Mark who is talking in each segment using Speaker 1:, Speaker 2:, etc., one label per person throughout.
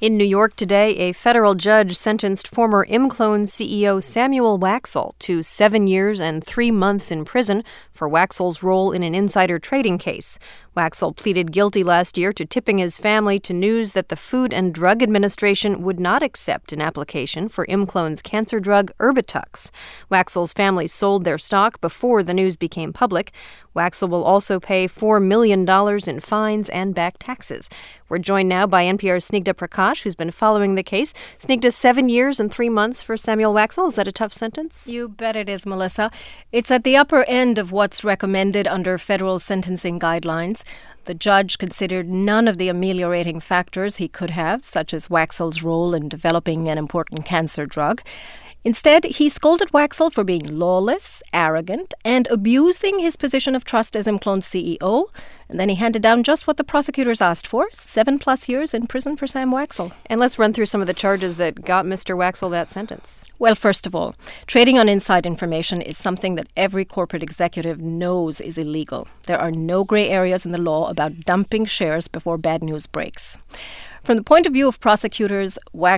Speaker 1: In New York today, a federal judge sentenced former Imclone CEO Samuel Waxel to 7 years and 3 months in prison for Waxel's role in an insider trading case. Waxel pleaded guilty last year to tipping his family to news that the Food and Drug Administration would not accept an application for Imclone's cancer drug Erbitux. Waxel's family sold their stock before the news became public. Waxel will also pay $4 million in fines and back taxes. We're joined now by NPR's Snigdha Prakash, who's been following the case. Snigdha, 7 years and 3 months for Samuel Waxel. Is that a tough sentence?
Speaker 2: You bet it is, Melissa. It's at the upper end of what's recommended under federal sentencing guidelines. The judge considered none of the ameliorating factors he could have, such as Waxel's role in developing an important cancer drug. Instead, he scolded Waxel for being lawless, arrogant, and abusing his position of trust as Imclone's CEO. And then he handed down just what the prosecutors asked for, 7+ years in prison for Sam Waxel.
Speaker 1: And let's run through some of the charges that got Mr. Waxel that sentence.
Speaker 2: Well, first of all, trading on inside information is something that every corporate executive knows is illegal. There are no gray areas in the law about dumping shares before bad news breaks. From the point of view of prosecutors,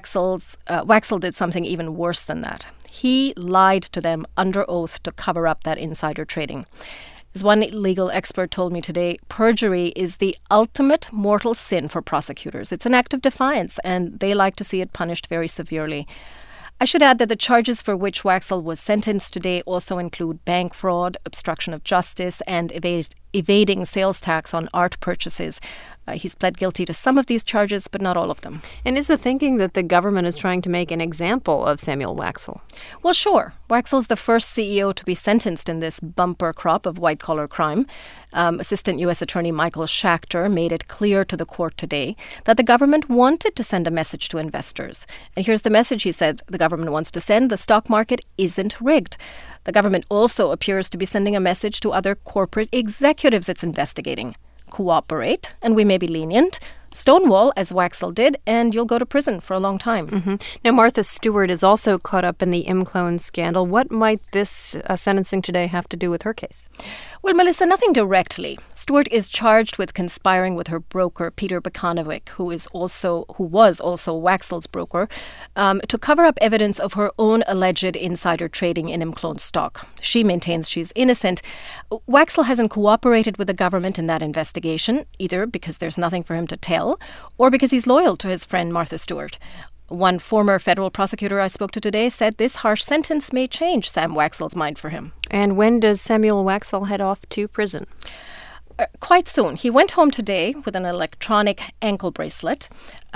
Speaker 2: Waxel did something even worse than that. He lied to them under oath to cover up that insider trading. As one legal expert told me today, perjury is the ultimate mortal sin for prosecutors. It's an act of defiance, and they like to see it punished very severely. I should add that the charges for which Waxel was sentenced today also include bank fraud, obstruction of justice, and evading sales tax on art purchases. He's pled guilty to some of these charges, but not all of them.
Speaker 1: And is the thinking that the government is trying to make an example of Samuel Waxel?
Speaker 2: Well, sure. Waxel's the first CEO to be sentenced in this bumper crop of white-collar crime. Assistant U.S. Attorney Michael Schachter made it clear to the court today that the government wanted to send a message to investors. And here's the message he said the government wants to send: the stock market isn't rigged. The government also appears to be sending a message to other corporate executives it's investigating. Cooperate, and we may be lenient. Stonewall, as Waxel did, and you'll go to prison for a long time.
Speaker 1: Mm-hmm. Now, Martha Stewart is also caught up in the Imclone scandal. What might this sentencing today have to do with her case?
Speaker 2: Well, Melissa, nothing directly. Stewart is charged with conspiring with her broker, Peter Bukanovic, who was also Waxel's broker, to cover up evidence of her own alleged insider trading in Imclone stock. She maintains she's innocent. Waxel hasn't cooperated with the government in that investigation, either because there's nothing for him to tell or because he's loyal to his friend Martha Stewart. One former federal prosecutor I spoke to today said this harsh sentence may change Sam Waxel's mind for him.
Speaker 1: And when does Samuel Waxel head off to prison?
Speaker 2: Quite soon. He went home today with an electronic ankle bracelet.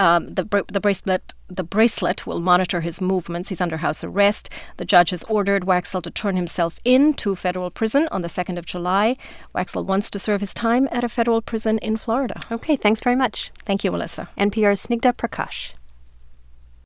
Speaker 2: The bracelet will monitor his movements. He's under house arrest. The judge has ordered Waxel to turn himself in to federal prison on the 2nd of July. Waxel wants to serve his time at a federal prison in Florida.
Speaker 1: Okay, thanks very much.
Speaker 2: Thank you, Melissa.
Speaker 1: NPR's Snigdha Prakash.